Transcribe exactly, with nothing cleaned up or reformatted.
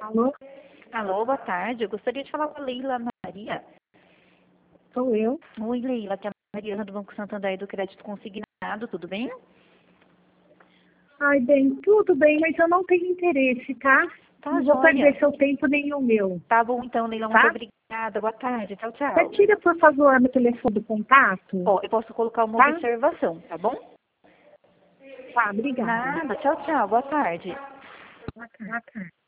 Alô? Alô, boa tarde. Eu gostaria de falar com a Leila Maria. Sou eu. Oi, Leila, aqui é a Mariana do Banco Santander do Crédito Consignado, tudo bem? Ai, bem, tudo bem, mas eu não tenho interesse, tá? Tá, Não vou joia. perder seu tempo nem o meu. Tá bom então, Leila, Tá? muito obrigada. Boa tarde, tchau, tchau. Você tira, por favor, meu telefone do contato? Ó, eu posso colocar uma Tá? observação, tá bom? Tá, obrigada. Nada, tchau, tchau, boa tarde. Boa tarde.